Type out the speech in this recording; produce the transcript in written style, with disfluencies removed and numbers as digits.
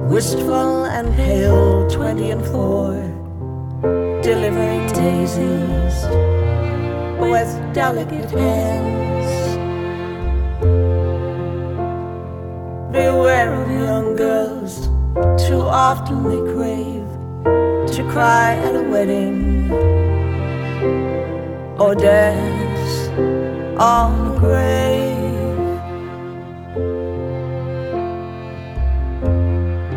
wistful and pale, 20 and 4, delivering daisies with delicate hands. Beware of young girls, too often they crave to cry at a wedding or dance on a grave.